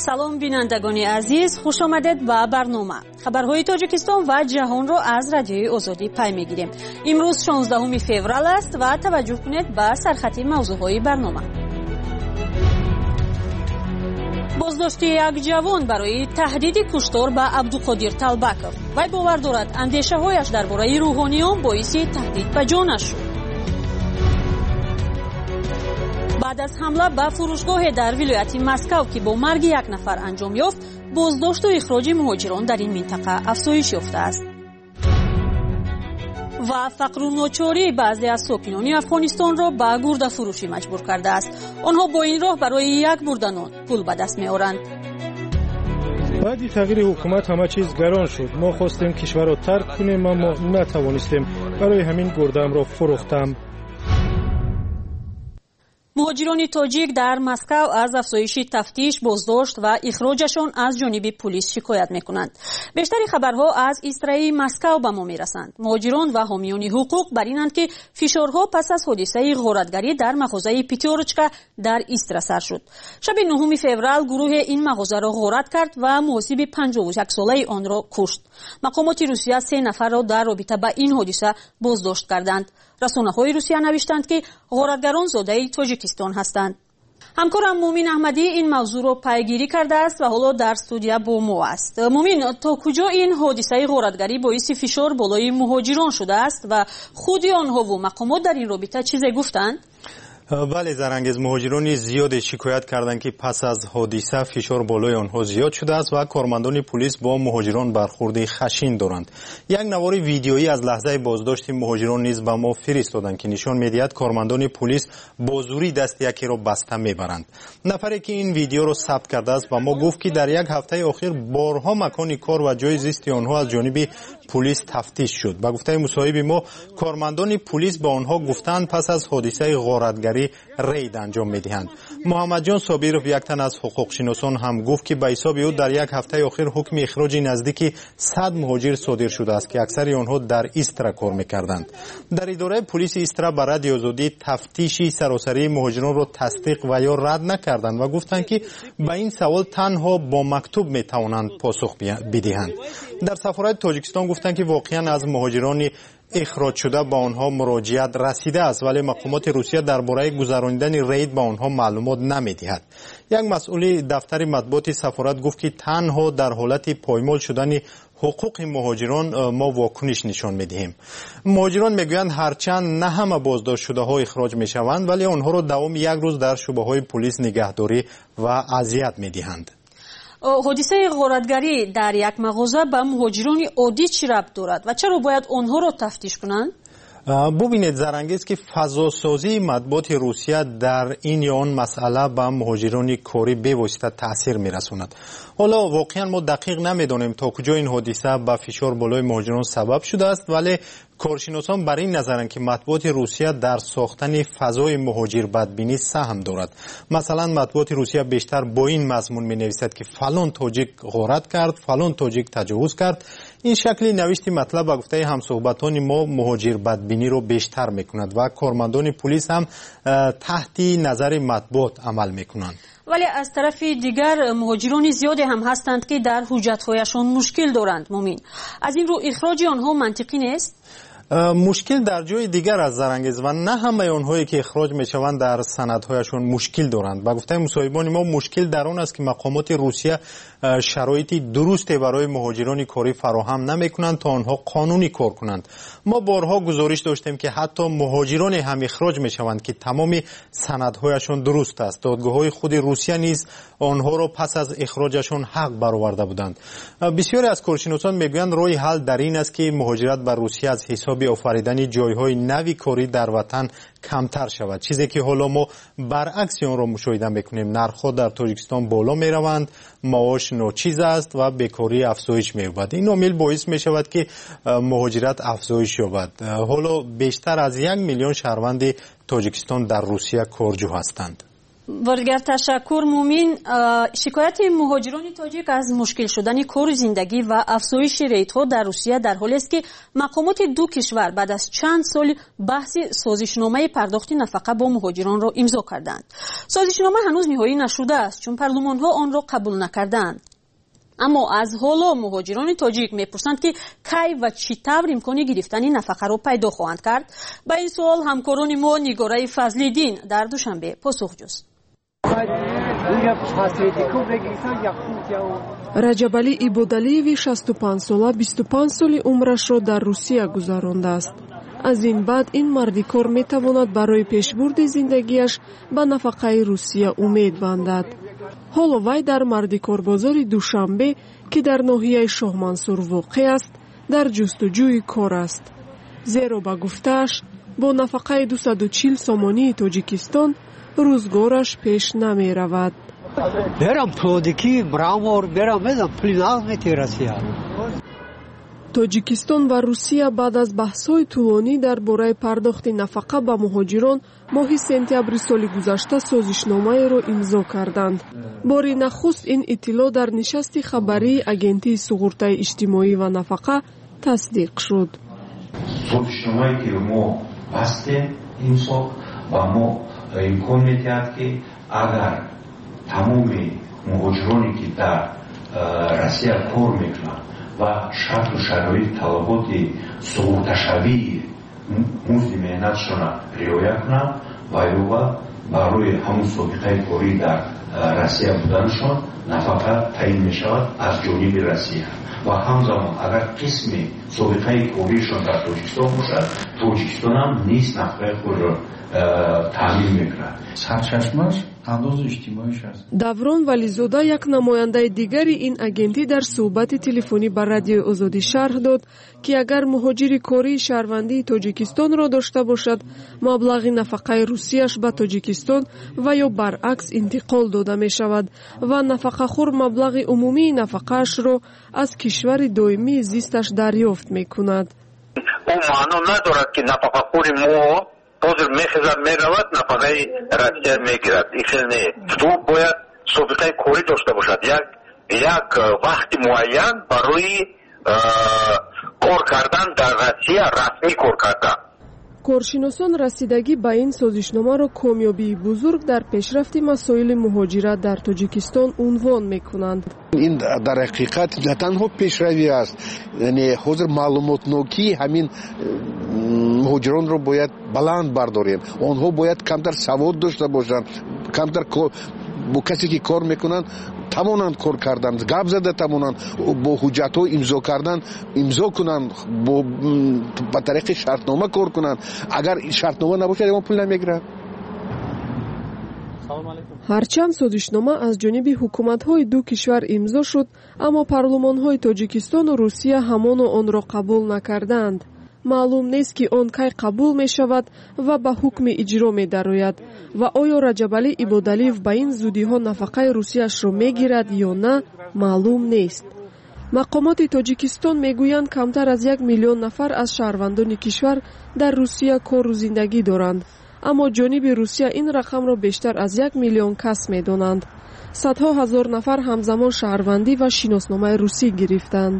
سلام بینندگان عزیز، خوش آمدید به برنامه خبرهای تاجیکستان و جهان را از رادیوی آزادی پی میگیریم. امروز 16 فوریه است و توجه کنید به سرخط موضوعهای برنامه. بازداشتی یک جوان برای تهدید کشتار به عبدالقادر طلبکov. وی باور دارد اندیشه‌هایش درباره روحانیان باعث تهدید به جانش شد. بعد از حمله به فروشگاه در ولایت مسکو که با مرگ یک نفر انجام یافت، بازداشت و اخراج مهاجران در این منطقه افزایش یافته است. و فقر و ناچاری بعضی از ساکنان افغانستان را به گرده فروشی مجبور کرده است. آنها با این راه برای یک برده نان پول به دست می‌آورند. بعد تغییر حکومت همه چیز گران شد. ما خواستیم کشور را ترک کنیم اما نتوانستیم. برای همین گرده‌ام را فروختم. مهاجران تاجیک در مسکو از افزایش تفتیش، بازداشت و اخراجشان از جانب پلیس شکایت میکنند. بیشتری خبرها از اسرای مسکو به ما میرسند. مهاجران و حامیان حقوق بر اینند که فشارها پس از حادثه غارتگری در مغازه پیتیورچکا در ایسترا سر شد. شب 9 فوریه گروه این مغازه را غارت کرد و محاسب 51 ساله آن را کشت. مقامات روسیه 3 نفر را در رابطه با این حادثه بازداشت کردند. رسانه‌های روسیه نوشتند که غارتگران زاده تاجیکستان هستند. همکارم مومین احمدی این موضوع را پیگیری کرده است و حالا در استودیو با ما است. مومین، تا کجا این حادثه غارتگری باعث فشار بالای مهاجران شده است و خود آنها و مقامات در این رابطه چیزی گفتند؟ بله زرنگز، مهاجران زیاد شکایت کردند که پس از حادثه فشار بالای آنها زیاد شده است و کارمندان پلیس با مهاجران برخورد خشن دارند. یک نوار ویدیویی از لحظه بازداشت مهاجران نیز به ما فرستادند که نشان می‌دهد کارمندان پلیس با زوری دست یکی را بسته میبرند. نفری که این ویدیو را ثبت کرده است با ما گفت که در یک هفته اخیر بارها مکان کار و جای زیست آنها از جانب پلیس تفتیش شد. با گفته مصاحب ما، کارمندان پلیس با آنها گفتند پس از حادثه غارتگری رید انجام میدهند. محمد جان صابرов، یک تن از حقوق شناسان، هم گفت که به حساب او در یک هفته اخیر حکم اخراج نزدیک 100 مهاجر صادر شده است که اکثر آنها در ایسترا کار میکردند. در اداره پلیس ایسترا بر رادیو آزادی تفتیش سراسری مهاجران را تصدیق و یا رد نکردند و گفتند که به این سوال تنها با مکتوب میتوانند پاسخ بدهند. در سفارت تاجیکستان گفتند که واقعا از مهاجران اخراج شده با آنها مراجعت رسیده است، ولی مقامات روسیه درباره گذراندن رید با آنها معلومات نمیدهد. یک مسئول دفتر مطبوعات سفارت گفت که تنها در حالت پایمال شدن حقوق مهاجران ما واکنش نشان میدهیم. مهاجران میگویند هرچند نه همه بازداشت شده ها اخراج میشوند، ولی آنها را دوام یک روز در شعبه های پلیس نگهداری و اذیت میدهند. حادثه غارتگری در یک مغازه به مهاجران عادی چه ربط دارد و چرا باید آنها را تفتیش کنند؟ ببینید زرنگز که فضاسازی مطبوعات روسیه در این یا آن مسئله به مهاجران کاری بواسطه تاثیر میرساند. حالا واقعا ما دقیق نمیدانیم تا کجا این حادثه به فشار بالای مهاجران سبب شده است، ولی کارشناسان بر این نظرند که مطبوعات روسیه در ساختن فضای مهاجر بدبینی سهم دارد. مثلا مطبوعات روسیه بیشتر با این مضمون می نویسد که فلان تاجیک غارت کرد، فلان تاجیک تجاوز کرد. این شکلی نوشتی مطلب به گفته همصحبتان ما مهاجر بدبینی رو بیشتر میکند و کارمندان پلیس هم تحت نظر مطبوعات عمل میکنند. ولی از طرف دیگر مهاجران زیادی هم هستند که در حجت‌هایشان مشکل دارند. مومین، از این رو اخراج آنها منطقی نیست؟ مشکل در جای دیگر از زرنگز و نه همه آنهایی که اخراج میشوند در سندهایشان مشکل دارند. با گفته مصاحبان ما مشکل در آن است که مقامات روسیه شرایطی درستی برای مهاجران کاری فراهم نمیکنند تا آنها قانونی کار کنند. ما بارها گزارش داشتیم که حتی مهاجران هم اخراج میشوند که تمام سندهایشان درست است. دادگاه‌های خود روسیه نیز آنها را پس از اخراجشان حق برآورده بودند. بسیاری از کارشناسان میگویند راه حل در این است که مهاجرت بر روسیه از حساب آفریدن جایهای نوی کاری در وطن کمتر شود، چیزی که حالا ما برعکس آن را مشاهده میکنیم. نرخ‌ها در تاجیکستان بالا میروند، معاش ناچیز است و بیکاری افزایش می‌یابد. این عامل باعث می‌شود که مهاجرت افزایش یابد. حالا بیشتر از 1 میلیون شهروند تاجیکستان در روسیه کارجو هستند. بسیار تشکر مومین. شکایت مهاجران تاجیک از مشکل شدن کار و زندگی و افزایش ریت‌ها در روسیه در حالی است که مقامات دو کشور بعد از چند سال بحث سازشنامه پرداخت نفقه با مهاجران را امضا کردند. سازشنامه هنوز نهایی نشده است چون پارلمان‌ها آن را قبول نکردند. اما از حالا مهاجران تاجیک میپرسند که کی و چی طور امکان گرفتن نفقه را پیدا خواهند کرد. به این سوال همکاران ما نگاره فضل‌الدین در دوشنبه پاسخ جست. раҷабалӣ ибодалиеви 65 сола 25 соли умрашро дар русия гузарондааст. аз ин баъд ин марди кор метавонад барои пешбурди зиндагиаш ба нафақаи русия умед бандад. ҳоло вай дар мардикорбозори душанбе ки дар ноҳияи шоҳмансур воқеъ аст дар ҷустуҷӯи кор аст. зеро ба гуфтааш бо нафақаи 240 сомонии тоҷикистон рӯзгораш пеш намеравад. тоҷикистон ва русия баъд аз баҳсҳои тӯлонӣ дар бораи пардохти нафақа ба муҳоҷирон моҳи сентябри соли гузашта созишномаеро имзо карданд. бори нахуст ин иттилоъ дар нишасти хабарии агентии суғуртаи иҷтимоӣ ва нафақа тасдиқ шуд. созишномае ки мо бастем имзо ба мо имкон медиҳад ки агар тамоми муҳоҷироне ки дар россия кор мекунанд ва шарту шароит талаботи суғурташавии музди меҳнатшона риоя кунанд ва ёва барои ҳамун собиқаи корӣ дар россия буданашон нафақа таъин мешавад аз ҷониби россия ва ҳамзамон агар қисми собиқаи коришон дар тоҷикистон бошад, тоҷикистон ҳам низ нафақаи худро таъмин мекунад. сарчашмаш андози иҷтимоиш аст. даврон вализода як намояндаи дигари ин агентӣ дар суҳбати телефонӣ ба радиои озодӣ шарҳ дод ки агар муҳоҷири кории шаҳрвандии тоҷикистонро дошта бошад, маблағи нафақаи русияш ба тоҷикистон ва ё баръакс интиқол дода мешавад ва нафақахӯр маблағи умумии нафақаашро аз кишвари доимии зисташ дарёфт мекунад. ӯ маъно надорад ки нафақахӯри мо ҳозир мехезад меравад нафақаи россия мегирад. ин не. ту бояд собиқаи корӣ дошта бошад, як вақти муайян барои кор кардан дар россия, расмӣ кор кардан. коршиносон расидагӣ ба ин созишномаро комёбии бузург дар пешрафти масоили муҳоҷират дар тоҷикистон унвон мекунанд. ин дар ҳақиқат на танҳо пешравӣ аст, яъне ҳозир маълумотнокии ҳамин муҳоҷиронро бояд баланд бардорем. онҳо бояд камтар савод дошта бошанд, камтар бо касе ки кор мекунанд тавонанд кор кардан, гап зада тавонанд, бо ҳуҷҷатҳо имзо кардан имзо кунанд, ба тариқи шартнома кор кунанд. агар шартнома набошад ягон пул намегирад. ҳарчанд созишнома аз ҷониби ҳукуматҳои ду кишвар имзо шуд, аммо парлумонҳои тоҷикистону русия ҳамоно онро қабул накарданд. маълум нест ки он кай қабул мешавад ва ба ҳукми иҷро медарояд ва оё раҷабалӣ ибодалиев ба ин зудиҳо нафақаи русияшро мегирад ё на, маълум нест. мақомоти тоҷикистон мегӯянд камтар аз 1 миллион нафар аз шаҳрвандони кишвар дар русия кору зиндагӣ доранд, аммо ҷониби русия ин рақамро бештар аз 1 миллион кас медонанд. садҳо ҳазор нафар ҳамзамон шаҳрвандӣ ва шиносномаи русӣ гирифтанд.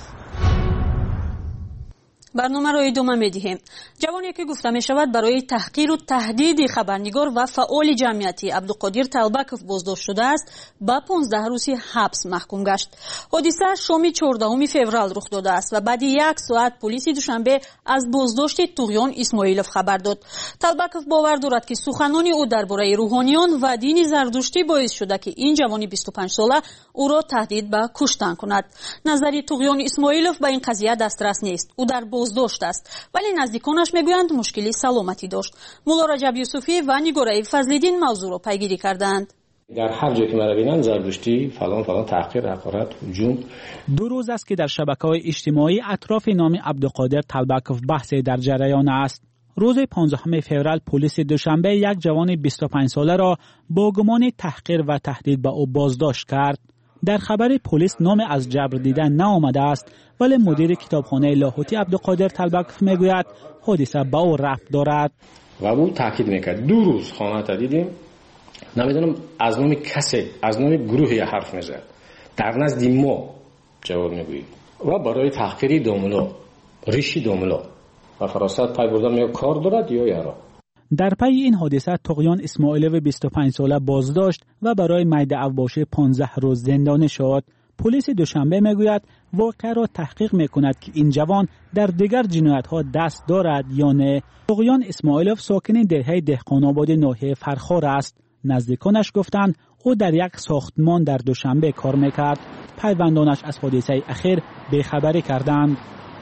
برنامه را ادامه می‌دهیم. جوانی که گفته می‌شود برای تحقیر و تهدید خبرنگار و فعال جمعیتی عبدالقادر طلبکوف بازداشت شده است، با 15 روزی حبس محکوم گشت. حادثه شام 14 فوریه رخ داده است و بعد 1 ساعت پلیس دوشنبه از بازداشت طغیان اسماعیلوف خبر داد. طلبکوف باور دارد که سخنان او درباره روحانیان و دین زردشتی باعث شده که این جوان 25 ساله او را تهدید به کشتن کند. نظر طغیان اسماعیلوف به این قضیه دسترس نیست. او در بازداشت است، ولی نزدیکانش میگویند مشکلی سلامتی داشت. مولا رجب یوسفی و نگاره فضل‌الدین موضوع را پیگیری کردند. در هر جایی که ما ببینن زردشتی فلان تحقیر، حقارت، هجوم. 2 روز است که در شبکه‌های اجتماعی اطراف نام عبدالقادر طلبکوف بحث در جریان است. روز 15 فوریه پلیس دوشنبه یک جوان 25 ساله را با گمان تحقیر و تهدید به او بازداشت کرد. در خبر پلیس نام از جبر دیدن نآمده است، ولی مدیر کتابخانه لاهوتی عبدالقادر طلبکوف میگوید حادثه به او ربط دارد. و او تاکید میکرد 2 روز خانه تا دیدیم، نمیدونم از نام کسی، از نام گروهی حرف میزد. در نزد ما جواب میگویید و برای تحقیر دوملو، ریشی دوملو و فراست پای بردن یا کار دارد یا یارا. در پی این حادثه طغیان اسماعیلوی 25 ساله بازداشت و برای میده اوباشه 15 روز زندانی شد. پلیس دوشنبه میگوید واقعه را تحقیق میکند که این جوان در دیگر جنایت‌ها دست دارد یا نه. طغیان اسماعیلوف ساکن دهه دهقان‌آباد ناحیه فرخار است. نزدیکانش گفتند او در یک ساختمان در دوشنبه کار میکرد. پیوندانش از حادثه اخیر بیخبری کردند.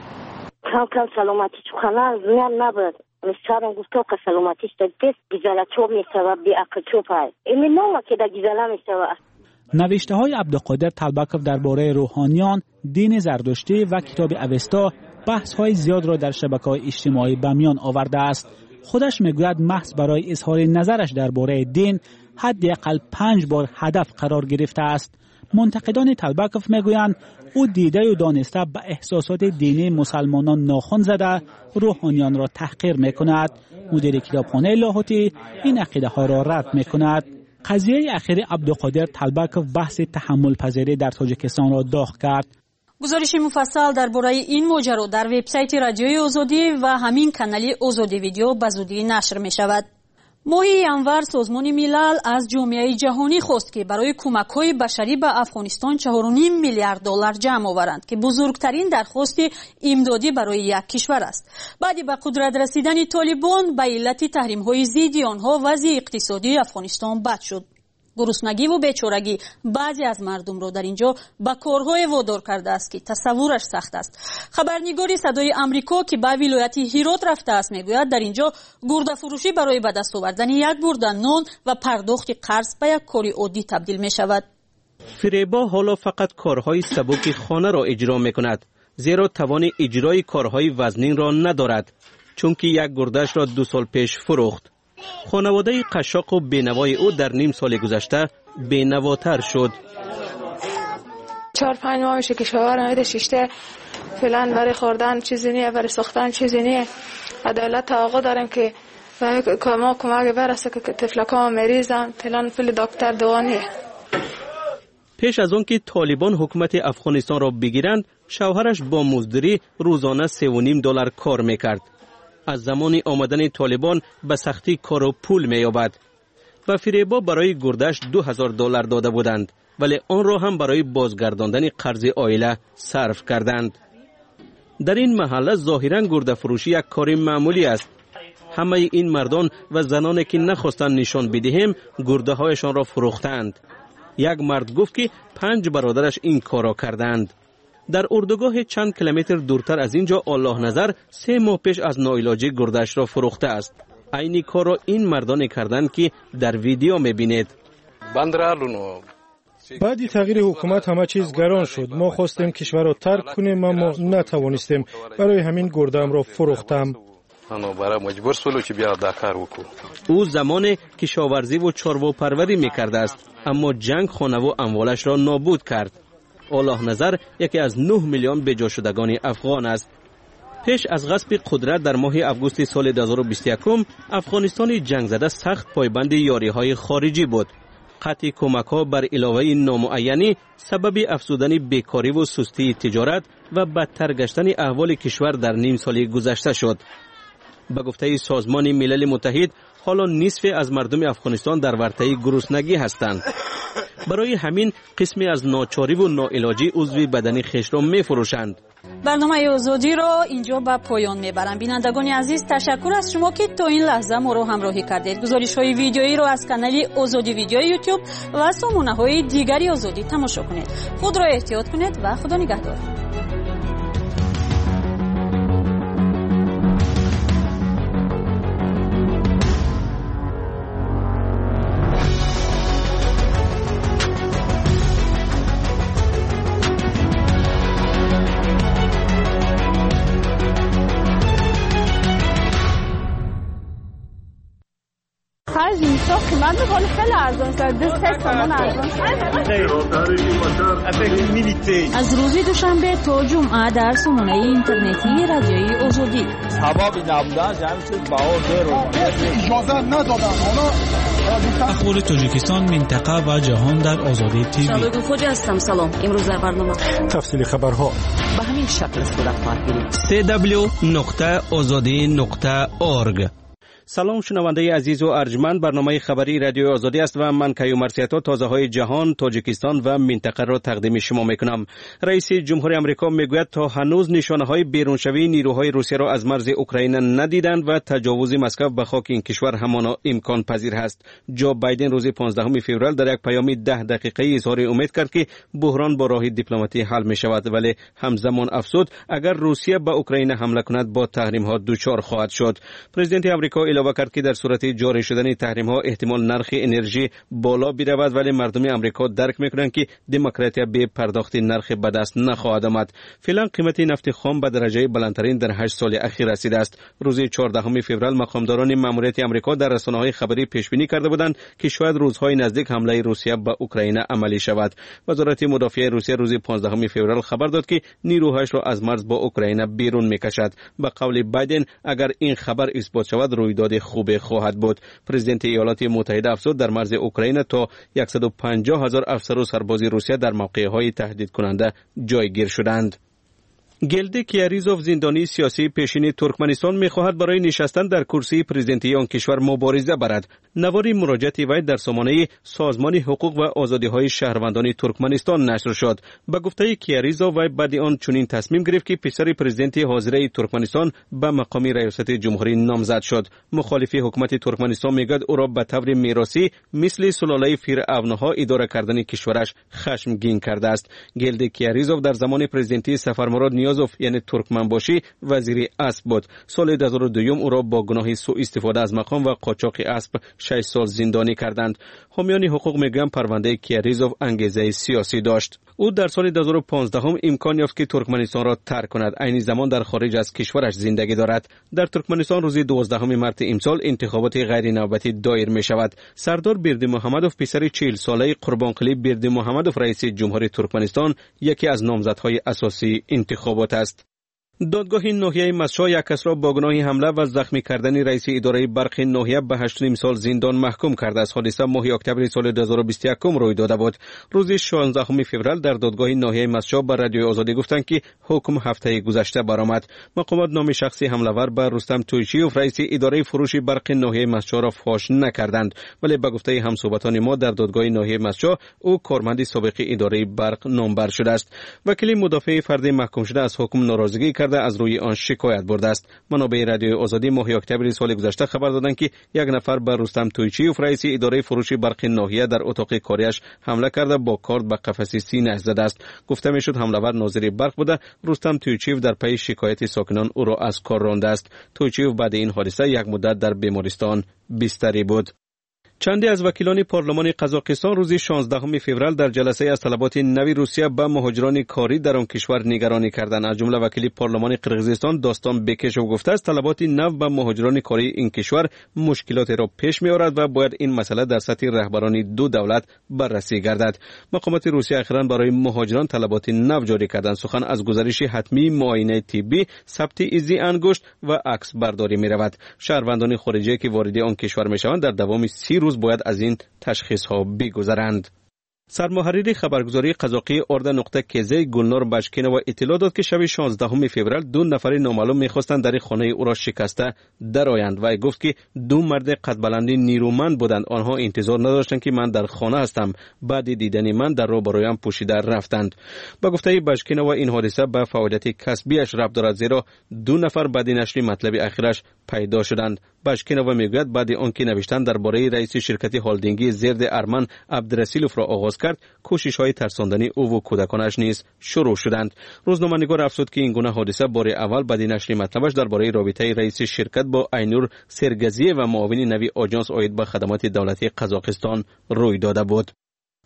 کم سلامتی چوخانه زیان نبود. میسرم گفتو که سلامتیش در دست گیزاله چوب میشود بی عقل چوب های. ایمی نومه که در گیزاله میشود. نوشته های عبدالقادر طلبکوف درباره روحانیان، دین زردشتی و کتاب اوستا بحث های زیاد را در شبکه‌های اجتماعی به میان آورده است. خودش میگوید محض برای اظهار نظرش درباره دین حداقل 5 بار هدف قرار گرفته است. منتقدان طلبکوف میگویند او دیده و دانسته به احساسات دینی مسلمانان ناخن زده روحانیان را تحقیر میکند. مدیر کتابخانه لاهوتی این عقیده ها را رد میکند. قضیه اخیر عبدالقادر طلبکوف بحث تحمل پذیری در تاجیکستان را داغ کرد. گزارش مفصل درباره این ماجرا در وبسایت رادیوی آزادی و همین کانال آزادی ویدیو به زودی نشر می شود. ماه ینور سازمان ملل از جامعه جهانی خواست که برای کمک‌های بشری به افغانستان 4.5 میلیارد دلار جمع آورند که بزرگترین درخواست امدادی برای یک کشور است. بعد به قدرت رسیدن طالبان به علت تحریم‌های ضد آنها وضع اقتصادی افغانستان بد شد. گرسنگی و بیچارگی بعضی از مردم را در اینجا به کارهای وادار کرده است که تصورش سخت است. خبرنگار صدای آمریکا که به ولایت هرات رفته است میگوید در اینجا گرده فروشی برای به دست آوردن یک گرده نان و پرداخت قرض به یک کاری عادی تبدیل می شود. فریبا حالا فقط کارهای سبک خانه را اجرا می کند، زیرا توان اجرای کارهای وزنین را ندارد، چون که یک گردهش را 2 سال پیش فروخت. خانواده قشاق و بینوای او در نیم سال گذشته بینواتر شد. 4-5 ماه میشه که شوهرم میده شیشته فعلا برای خوردن چیزی نیه، برای ساختن چیزی نیه. عدالت توقع داریم که ما کمک برسه که طفلکام مریضن، فعلا پول دکتر دوا نیه. پیش از آن که طالبان حکومت افغانستان را بگیرند، شوهرش با مزدوری روزانه $3.5 کار میکرد. از زمان آمدن طالبان به سختی کار و پول می‌یابد. و فریبا برای گردش $2,000 داده بودند، ولی آن را هم برای بازگرداندن قرض عائله صرف کردند. در این محله ظاهراً گرده فروشی یک کار معمولی است. همه این مردان و زنانی که نخواستند نشان بدهیم گرده هایشان را فروختند. یک مرد گفت که 5 برادرش این کار را کردند. در اردوگاه چند کیلومتر دورتر از اینجا الله نظر 3 ماه پیش از ناعلاجی گردش را فروخته است. عین کار را این مردان کردند که در ویدیو میبینید. بعد تغییر حکومت همه چیز گران شد. ما خواستیم کشور را ترک کنیم اما نتوانستیم. برای همین گردم را فروختم. او زمان کشاورزی و چارواپروری میکرده است، اما جنگ خانه و اموالش را نابود کرد. الله نظر یکی از 9 میلیون بجا شدگان افغان است. پیش از غصب قدرت در ماه آگوست سال 2021 افغانستان جنگ زده سخت پایبند یاری‌های خارجی بود. قطع کمک‌ها بر علاوه نامعینی سبب افزودن بیکاری و سستی تجارت و بدتر گشتن احوال کشور در نیم سال گذشته شد. به گفته سازمان ملل متحد حالا نصف از مردم افغانستان در ورطه گرسنگی هستند. برای همین قسمی از ناچاری و ناعلاجی عضو بدنی خویش را می‌فروشند. برنامه آزادی را اینجا به پایان میبرم. بینندگان عزیز تشکر از شما که تا این لحظه ما را همراهی کردید. گزارش‌های ویدیویی را از کانال آزادی ویدیو یوتیوب و سامانه‌های دیگری آزادی تماشا کنید. خود را احتیاط کنید و خدا نگهدار. از روز دوشنبه تا جمعه در سامانه اینترنتی رادیوی آزادی سبب نبودن جمعیت بهار زیر اجازه ندادن. اخبار تاجیکستان، منطقه و جهان در آزادی تیوی. شبکه خوجی هستم. سلام. امروز در برنامه تفصیل خبرها به همین شکل صورت خواهد گرفت. www.azadi.org. سلام شنونده عزیز و ارجمند، برنامه خبری رادیو آزادی است و من کیومرسیاتا تازه های جهان، تاجیکستان و منطقه را تقدیم شما میکنم. رئیس جمهور آمریکا میگوید تا هنوز نشانه های بیرونشوی نیروهای روسیه را از مرز اوکراین ندیدند و تجاوز مسکو به خاک این کشور همان امکان پذیر است. جو بایدن روز 15 فوریه در یک پیام 10 دقیقه‌ای اظهار امید کرد که بحران با راه دیپلماتی حل می شود، ولی همزمان افزود اگر روسیه به اوکراین حمله کند با تحریم ها دچار خواهد شد. پرزیدنت آمریکا علاوه کرد که در صورت جاری شدن تحریم ها احتمال نرخ انرژی بالا برود، ولی مردم آمریکا درک میکنند که دموکراسی به پرداخت نرخ به دست نخواهد آمد. فعلا قیمت نفت خام به درجه بلندترین در 8 سال اخیر رسیده است. روز 14 فوریه مقامداران ماموریت آمریکا در رسانه‌های خبری پیش بینی کرده بودند که شاید روزهای نزدیک حمله روسیه به اوکراین عملی شود. وزارت مدافع روسیه روز 15 فوریه خبر داد که نیروهاش را از مرز با اوکراین بیرون میکشد. به قول بایدن اگر این خبر اثبات شود رویداد خوب خواهد بود. پرزیدنت ایالات متحده افزود در مرز اوکراین تا 150,000 افسر و سرباز روسیه در موقع‌های تهدید کننده جایگیر شدند. گلد کیاریزوف زندانی سیاسی پیشین ترکمنستان می‌خواهد برای نشستن در کرسی پرزیدنتی آن کشور مبارزه برد. نواری مراجعه وی در سامانه سازمان حقوق و آزادی‌های شهروندان ترکمنستان نشر شد. به گفته کیاریزوف وی بعد آن چنین تصمیم گرفت که پسر پرزیدنت حاضر ترکمنستان به مقام ریاست جمهوری نامزد شد. مخالفی حکومت ترکمنستان میگوید او را به طور میراثی مثل سلاله فرعونها اداره کردن کشورش خشمگین کرده است. گلد کیاریزوف در زمان پرزیدنتی سفرمراد نیازوف یعنی ترکمنباشی وزیر اسب بود. سال 2002 او را با گناه سوء استفاده از مقام و قاچاق اسب 6 سال زندانی کردند. حامیان حقوق میگویند پرونده کیاریزوف انگیزه سیاسی داشت. او در سال 2015 امکان یافت که ترکمنستان را ترک کند. عین زمان در خارج از کشورش زندگی دارد. در ترکمنستان روز 12 مارس امسال انتخابات غیر نوبتی دایر می شود. سردار بردیمحمدوف پسر 40 ساله قربانقلی بردیمحمدوف رئیس جمهور ترکمنستان یکی از نامزدهای اساسی انتخابات است. دادگاه ناحیه مسچا یک کس را با گناه حمله و زخمی کردن رئیس اداره برق ناحیه به 8.5 سال زندان محکوم کرده است. حادثه ماه اکتبر سال 2021 روی داده بود. روز 16 فوریه در دادگاه ناحیه مسچا به رادیو آزادی گفتند که حکم هفته گذشته برآمد. مقامات نام شخصی حمله‌ور به رستم تویچیوف رئیس اداره فروش برق ناحیه مسچا را فاش نکردند، ولی به گفته همصحبتان ما در دادگاه ناحیه مسچا او کارمند سابق اداره برق نامبر شده است. وکیل مدافع فرد محکوم شده از حکم ناراضگی از روی آن شکایت برده است. منابع رادیو آزادی ماه اکتبر سال گذشته خبر دادند که یک نفر به رستم تویچیوف رئیس اداره فروش برق ناحیه در اتاق کاریش حمله کرده با کارد به قفس سینه زده است. گفته میشد حمله‌ور ناظر برق بوده. رستم تویچیوف در پی شکایت ساکنان او را از کار رانده است. تویچیوف بعد این حادثه یک مدت در بیمارستان بستری بود. چندی از وکیلان پارلمان قزاقستان روز 16 فوریه در جلسه از طلبات نوی روسیه به مهاجران کاری در آن کشور نگرانی کردند. از جمله وکیل پارلمان قرقیزستان داستان بکشوف گفته است طلبات نو به مهاجران کاری این کشور مشکلات را پیش می آورد و باید این مسئله در سطح رهبران دو دولت بررسی گردد. مقامات روسیه اخیراً برای مهاجران طلبات نو جاری کردند. سخن از گزارش حتمی معاینه طبی، ثبت ایزی انگشت و عکس برداری می رود. شهروندان خارجی که وارد آن کشور می شوند در دوام 30 روز باید از این تشخیص ها بگذرند. سرمحرر خبرگزاری قزاقی اردا.kz گلنار بشکینوا اطلاع داد که شب 16 فوریه دو نفر نامعلوم می‌خواستند در خانه او را شکسته درآیند و گفت که دو مرد قد بلند نیرومند بودند. آنها انتظار نداشتند که من در خانه هستم. بعد دیدن من در رو برایم پوشیده رفتند. با گفته بشکینوا این حادثه به فعالیت کسبیش ربط دارد، زیرا دو نفر بعد نشر مطلب اخیرش پیدا شدند. بشکینوا میگوید بعد آنکه نوشتن درباره رئیس شرکت هلدینگی زرد ارمن عبدالرسیلوف را آغاز کرد، کوشش‌های ترساندنی او و کودکانش نیز شروع شدند. روزنامه‌نگار افزود که این گونه حادثه بار اول بعد نشر مطلبش درباره رابطه رئیس شرکت با اینور سرگزی و معاون نوی آژانس عاید به خدمات دولتی قزاقستان روی داده بود.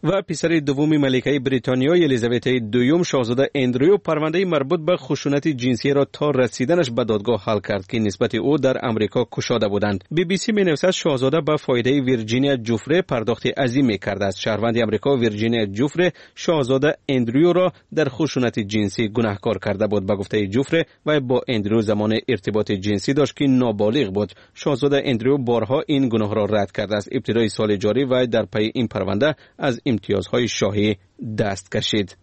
و پسر دوم ملکه بریتانیا الیزابت دوم شاهزاده اندریو پرونده مربوط به خشونت جنسی را تا رسیدنش به دادگاه حل کرد که نسبت او در امریکا گشوده بودند. BBC می‌نویسد شاهزاده به فایده ویرجینیا جوفری پرداخت عظیمی کرده است. شهروند امریکا ویرجینیا جوفری شاهزاده اندریو را در خشونت جنسی گناهکار کرده بود. به گفته جوفری و با اندریو زمان ارتباط جنسی داشت که نابالغ بود. شاهزاده اندریو بارها این گناه را رد کرده است. ابتدای سال جاری و در پی این پرونده از امتیازهای شاهی دست کشید.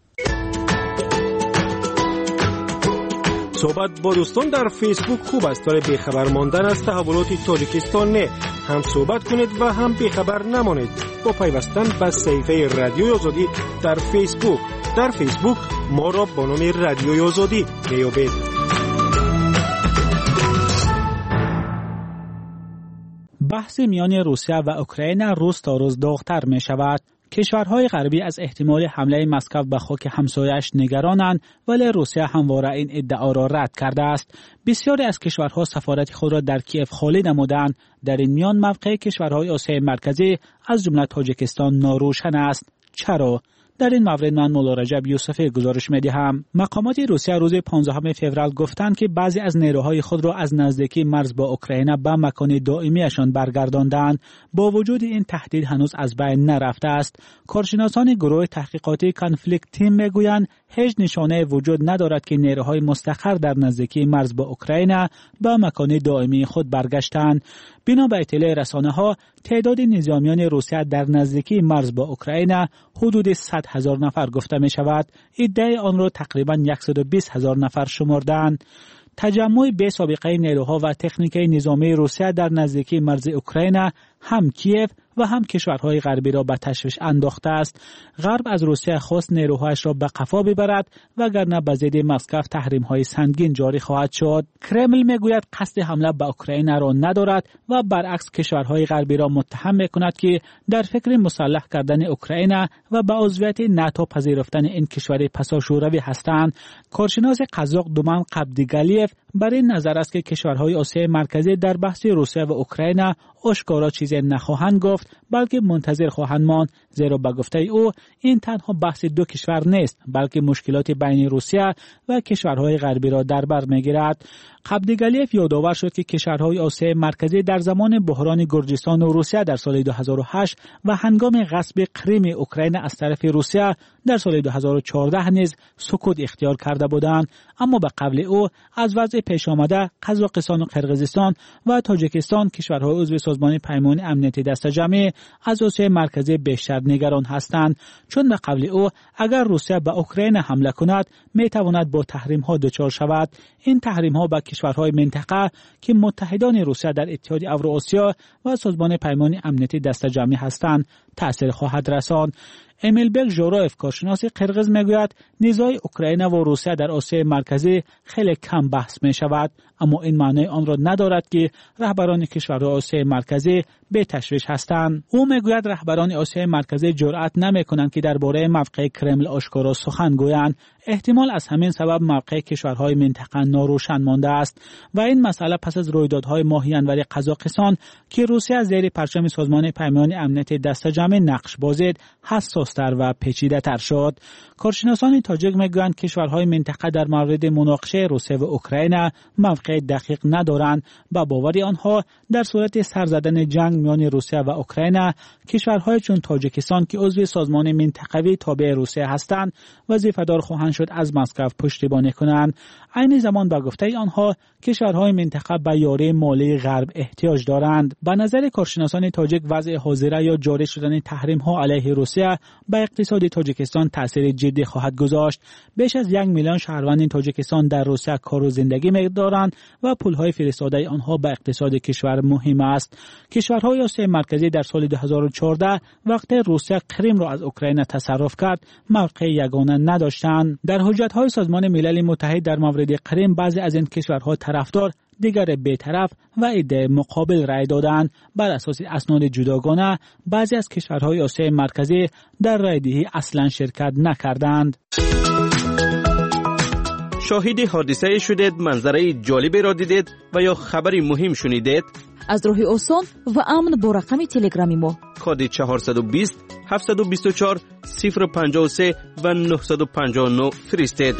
صحبت با دوستان در فیسبوک خوب است، برای بیخبر ماندن از تحولات تاجیکستان نه. هم صحبت کنید و هم بیخبر نمانید با پیوستن به صفحه رادیوی آزادی در فیسبوک. در فیسبوک ما را با نام رادیوی آزادی میابید. بحث میان روسیه و اوکراین روز تا روز داغ‌تر می شود. کشورهای غربی از احتمال حمله مسکو به خاک همسایه‌اش نگرانند، ولی روسیه همواره این ادعا را رد کرده است. بسیاری از کشورها سفارت خود را در کیف خالی نمودند. در این میان موقع کشورهای آسیای مرکزی از جمله تاجیکستان ناروشن است. چرا؟ در این مورد من مولا رجب یوسفی گزارش می‌دهم. مقامات روسیه روز 15 فوریه گفتند که بعضی از نیروهای خود را از نزدیکی مرز با اوکراین به مکان دائمیشان برگرداندند. با وجود این تهدید هنوز از بین نرفته است. کارشناسان گروه تحقیقاتی کانفلیکت تیم میگویند هیچ نشانه وجود ندارد که نیروهای مستقر در نزدیکی مرز با اوکراین به مکان دائمی خود برگشتند. بنا به اطلاع رسانه‌ها تعداد نظامیان روسیه در نزدیکی مرز با اوکراین حدود 100,000 نفر گفته می شود. ادعای آن را تقریباً 120,000 نفر شمردند. تجمع بی سابقه نیروها و تکنیک نظامی روسیه در نزدیکی مرز اوکراین هم کیف و هم کشورهای غربی را به تشویش انداخته است. غرب از روسیه خواست نیروهایش را به قفا ببرد وگرنه به ضد مسکو تحریم‌های سنگین جاری خواهد شد. کرمل میگوید قصد حمله به اوکراین را ندارد و برعکس کشورهای غربی را متهم میکند که در فکر مسلح کردن اوکراین و به عضویت ناتو پذیرفتن این کشور پساشوروی هستند. کارشناس قزاق دومان قبدیگالیف بر این نظر است که کشورهای آسیای مرکزی در بحث روسیه و اوکراین آشکارا چیزی نخواهند گفت، بلکه منتظر خواهند ماند، زیرا به گفته او این تنها بحث دو کشور نیست، بلکه مشکلات بین روسیه و کشورهای غربی را در بر میگیرد. قبدیگالیف یادآور شد که کشورهای آسیای مرکزی در زمان بحران گرجستان و روسیه در سال 2008 و هنگام غصب کریم اوکراین از طرف روسیه در سال 2014 نیز سکوت اختیار کرده بودند، اما به قول او از وضع پیش آمده قزاقستان و قرقیزستان و تاجیکستان کشورهای عضو سازمان پیمان امنیتی دست جمعی از آسیای مرکزی بیشتر نگران هستند، چون به قول او اگر روسیه به اوکراین حمله کند می تواند با تحریم ها دچار شود. این تحریم ها به کشورهای منطقه که متحدان روسیه در اتحاد اوراسیا و سازمان پیمان امنیتی دست جمعی هستند تأثیر خواهد رساند. امیل بک ژورایف کارشناس قرقیز میگوید نزاع اوکراین و روسیه در آسیای مرکزی خیلی کم بحث می شود، اما این معنی آن را ندارد که رهبران کشورهای آسیای مرکزی به تشویش هستند. او میگوید رهبران آسیای مرکزی جرأت نمیکنند که درباره موقع کرمل آشکارا سخن گویند. احتمال از همین سبب موقع کشورهای منطقه ناروشن مانده است و این مسئله پس از رویدادهای ماهی انور قزاقستان که روسیه زیر پرچم سازمان پیمان امنیتی دست جمعی نقش بازید حساس‌تر و پیچیده‌تر شد. کارشناسان تاجیک میگویند کشورهای منطقه در مورد مناقشه روسیه و اوکراین موقع دقیق ندارند. با باور آنها در صورت سر زدن جنگ میان روسیه و اوکراین کشورهای چون تاجیکستان که عضو سازمان منطقوی تابع روسیه هستند وظیفه‌دار خواهند شد از مسکو پشتیبانی کنند. عین زمان با گفته آنها کشورهای منطقه به یاری مالی غرب احتیاج دارند. به نظر کارشناسان تاجیک وضع حاضره یا جاری شدن تحریم ها علیه روسیه به اقتصاد تاجیکستان تاثیر جدی خواهد گذاشت. بیش از 1 میلیون شهروند تاجیکستان در روسیه کار و زندگی می‌دارند و پولهای فرستاده آنها به اقتصاد کشور مهم است. کشورهای آسیای مرکزی در سال 2014 وقتی روسیه کریم را از اوکراین تصرف کرد موقع یگانه نداشتند. در حجت‌های سازمان ملل متحد در مورد کریم بعضی از این کشورها طرفدار دیگر بی‌طرف و ایده مقابل رای دادند. بر اساس اسناد جداگانه بعضی از کشورهای آسیای مرکزی در رایدهی اصلا شرکت نکردند. شاهد حادثه شدید، منظره جالبی را دیدید و یا خبری مهم شنیدید؟ از راه آسان و امن با رقم تلگرامی ما کد 420 724 053 و 959 فرستید.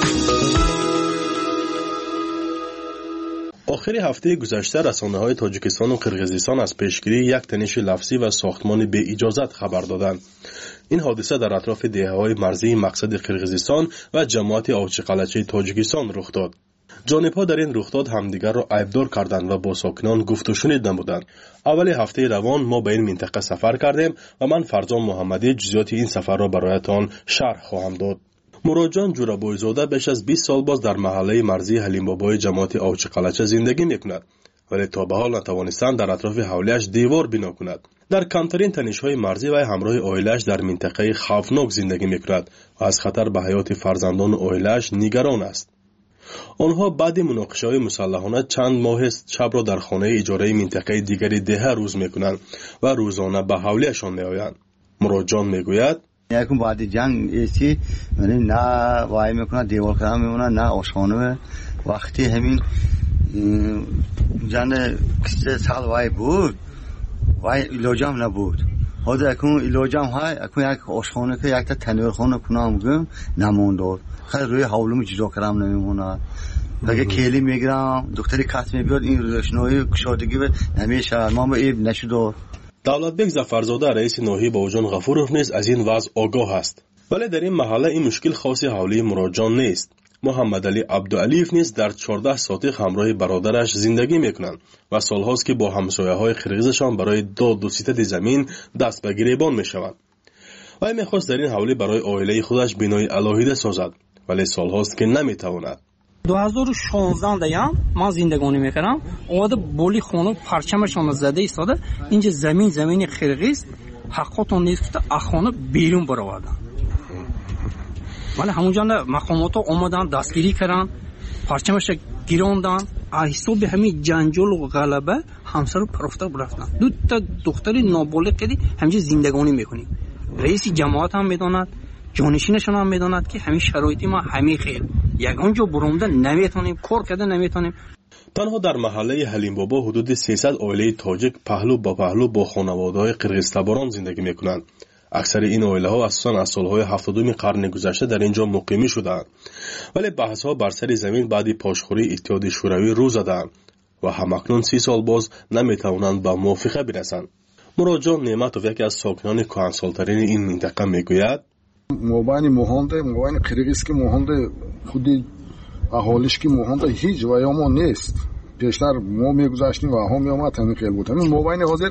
آخر هفته گذشته رسانه‌های تاجیکستان و قرقیزستان از پیشگیری یک تنش لفظی و ساختمان بی اجازت خبر دادند. این حادثه در اطراف دهه‌های مرزی مقصد قرقیزستان و جماعت آوچقلچه تاجیکستان رخ داد. جانب‌ها در این رخداد همدیگر را عیبدار کردند و با ساکنان گفت و شنید نمودند. اول هفته روان ما به این منطقه سفر کردیم و من فرزان محمدی جزئیات این سفر را برایتان شرح خواهم داد. مراد جان جورابوی‌زاده بیش از 20 سال باز در محله مرزی حلیم بابای جماعت آوچقلچه زندگی می‌کند، ولی تا به حال نتوانستند در اطراف حولیش دیوار بنا کند. در کمترین تنش‌های مرزی و همراه عائله‌اش در منطقه خوفناک زندگی می‌کند و از خطر به حیات فرزندان عائله‌اش نگران است. آنها بعد مناقشه‌های مسلحانه چند ماه است شب را در خانه اجاره منطقه دیگری ده روز می‌کنند و روزانه به حولیشان می‌آیند. مراد جان می‌گوید یکم بعد جنگ ایستی یعنی نه وای میکنه دیوار کردن میمونه نه آشانه وقتی همین جن 3 سال وای بود وای ایلاجم نبود حالا اکنون ایلاجم های اکنون یک آشانه که یک تا تنور خانه کنم گم نموند خیلی روی حولم جدا کردم نمیمونه اگه کلی میگیرم دکتری کات میبیاد این روشنایی کشادگی نمیشه ما به ایب نشد. دولتبک ظفرزاده رئیس ناحیه باوجان غفورов نیز از این وضع آگاه است، ولی در این محله این مشکل خاصی حولی مراد جان نیست. محمد علی عبدعلیف نیز در 14 ساتق همراه برادرش زندگی میکنند و سالهاست که با همسایه‌های قرقیزشان برای داد و ستد زمین دست به گریبان میشوند. وی میخواست در این حولی برای عائله خودش بنای علاهیده سازد، ولی سالهاست که نمیتواند. 2016 دایم من زندگانی میکردم اومده بولی خونه پرچمشون زده ایستاده اینجا زمین قرقیز حقاتون نیست که اخوانه بیرون برآوردن، ولی همونجا مقامات اومدن دستگیری کردن پرچمش گیراندن حساب همین جنجال و غلبه همسر رو پرفته برفتن. دو تا دختری نابالغ کردی همینجا زندگانی میکنیم. رئیس جماعت هم میداند جانشینشون هم میداند که همین شرایطی ما همین خیر یگان جا برونده نمیتونیم کار کرده نمیتونیم. تنها در محله حلیم بابا حدود 300 عائله تاجیک پهلو با پهلو با خانواده‌های قرقیزتباران زندگی میکنند. اکثر این عائله‌ها اساساً از سالهای 70 قرن گذشته در اینجا مقیمی شدند، ولی بحث‌ها بر سر زمین بعد پاشخوری اتحاد شوروی رو زدند و همکنون 30 سال باز نمیتوانند به موافقه برسند. مراد جان نعمتوف یکی از ساکنان کهنسال‌ترین این منطقه میگوید مابین موهنده مابین قرقیز که موهنده خودی اهالیش که موهنده هیچ و یا ما نیست. پیشتر ما میگذاشتیم و هم میامد همین خیلی بود. همین مابین حاضر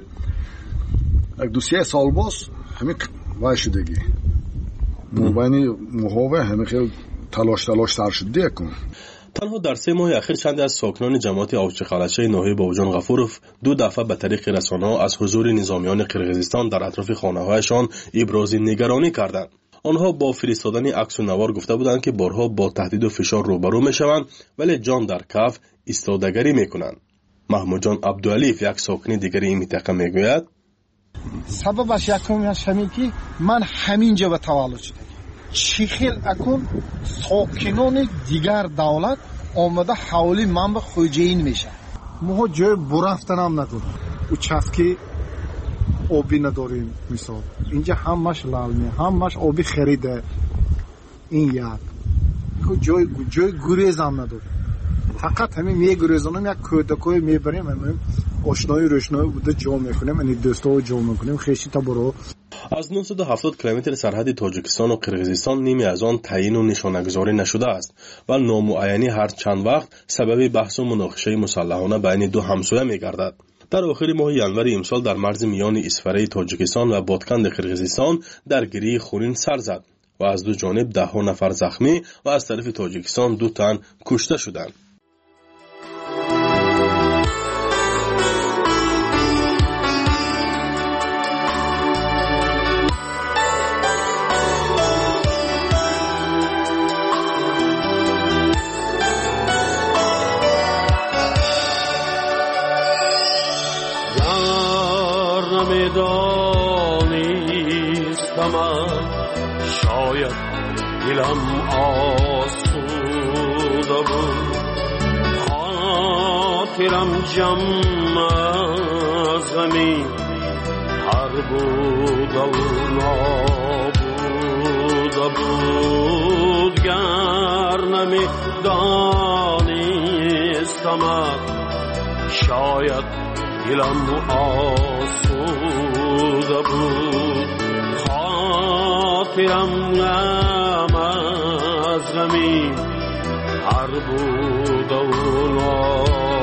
یک 2-3 سال باز همین وای شدگی مابین موهوه همین خیلی تلاش تر شده کن. تنها در 3 ماه اخیر چند از ساکنان جماعت آوچقلچه ناحیه باوجان غفورov 2 دفعه به طریق رسانه‌ها از حضور نظامیان قرقیزستان در اطراف خانه‌هایشان ابراز نگرانی کردند. آنها با فرستادن عکس و نوار گفته بودند که بارها با تهدید و فشار روبرو میشوند، ولی جان در کف ایستادگی میکنند. محمود جان عبدعلیف یک ساکن دیگر این منطقه میگوید سببش یکمیش همین که من همینجا به تولد شدم. چی خیل اکن ساکنان دیگر دولت آمده حوالی من به خوجین میشه. ما جای برفتن هم نداریم. او چسکی آبی نداریم مثال. اینجا همش لالمیه، همش آبی خریده. این یک. جای گریز هم نداریم. فقط همین میگریزانم یک کودکوی میبریم همین آشنایی روشنایی بوده جا میکنیم، یعنی دوستا جا میکنیم خیشی تا برو. از 970 کیلومتر سرحد تاجیکستان و قرقیزستان نیمی از آن تعیین و نشانه‌گذاری نشده است و نامعینی هر چند وقت سبب بحث و مناقشه مسلحانه بین دو همسایه میگردد. در آخر ماه ژانویه امسال در مرز میان اسفره تاجیکستان و بادکند قرقیزستان درگیری خونین سر زد و از دو جانب 10 نفر زخمی و از طرف تاجیکستان 2 تن کشته شدند. شاید دلم آسوده بود، خاطرم جمع از غمی هر بود و نابوده بود گر نمی دانستمت شاید دلم آسوده بود خاطرم غم از غمی هر بود و نابوده